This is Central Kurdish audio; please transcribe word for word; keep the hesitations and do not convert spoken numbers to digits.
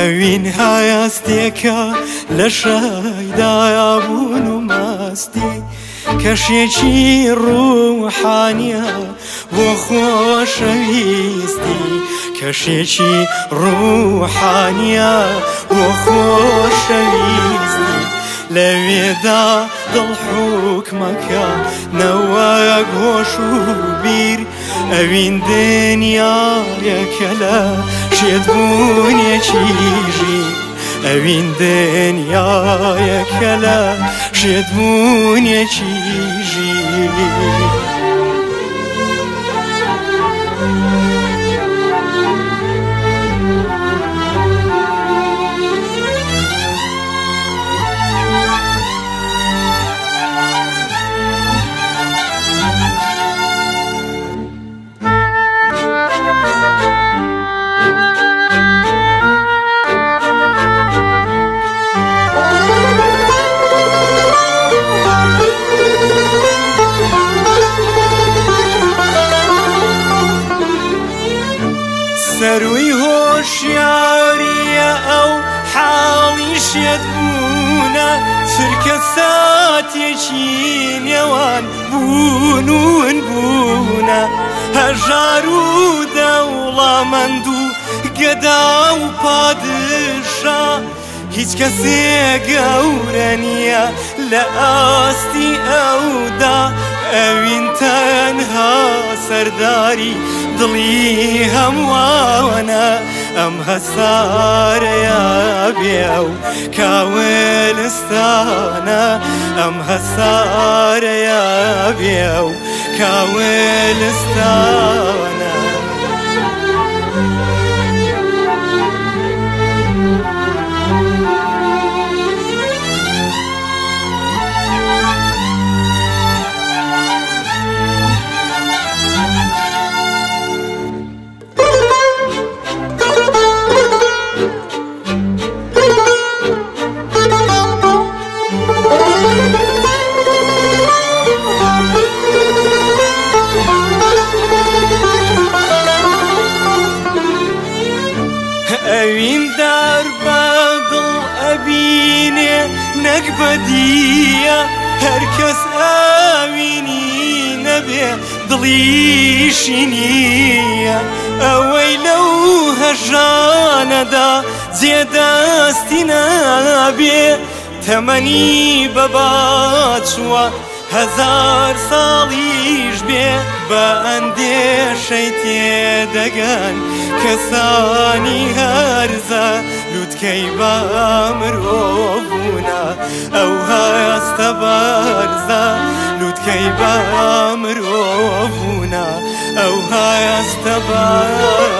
ئەوین هایاستێکە لە شایدایە بوون و ماستی کەشێکی ڕوحانیە بۆ خۆشەویستی کەشێکی ڕوحانیە بۆ خۆشەویستی لەوێدا دڵ حوکمەکە نەوەک هۆش و بیر ئەوین دنیایەکە لە شێتبوونێکی ژیر ئەوین دنیایەکە لە شێتبوونێکی ژیر سەروی هۆشیاریە ئەو حاڵی شێتبوونە چرکە ساتێکی نێوان بوون ون بوونە هەژار و دەوڵەمەند و گەدا و پادشا هیچ کەسێ گەورە نییە لە ئاستی ئەودا ئەوین تەنها سەرداری دڵی هەمووانە ئەم هەسارەیە بێ و کاولستانە ئەم هەسارەیە بێ و کاولستانە ئەوین دار بەدڵ ئەبینێ نەک بەدیە هەرکەس ئاوینی نەبێ دڵیشی نییە ئەوەی لەو هەژانەدا جێدەستی نابێ تەمەنی بەباچووە هەزار ساڵیش بێ بە ئەندێشەی تێدەگەن کەسانی هەرزە لوتکەی بە مرۆڤبوونە ئەو هەستە بەرزە لوتکەی بە مرۆڤبوونە ئەو هەستە بەرزە